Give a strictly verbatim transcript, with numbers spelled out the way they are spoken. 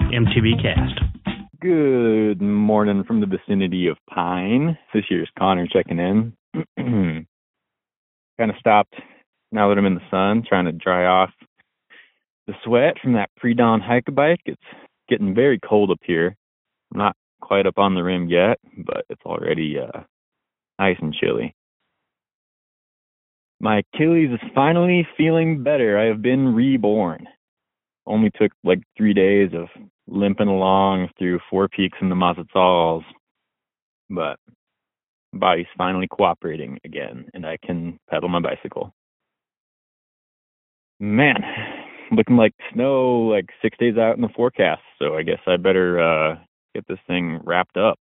M T B Cast. Good morning from the vicinity of Pine. This year's Connor checking in. Kind of stopped now that I'm in the sun, trying to dry off the sweat from that pre-dawn hike bike. It's getting very cold up here. I'm not quite up on the rim yet, but it's already uh, nice and chilly. My Achilles is finally feeling better. I have been reborn. Only took like three days of limping along through Four Peaks and the Mazatzals, but my body's finally cooperating again, and I can pedal my bicycle. Man, looking like snow like six days out in the forecast, so I guess I better uh, get this thing wrapped up.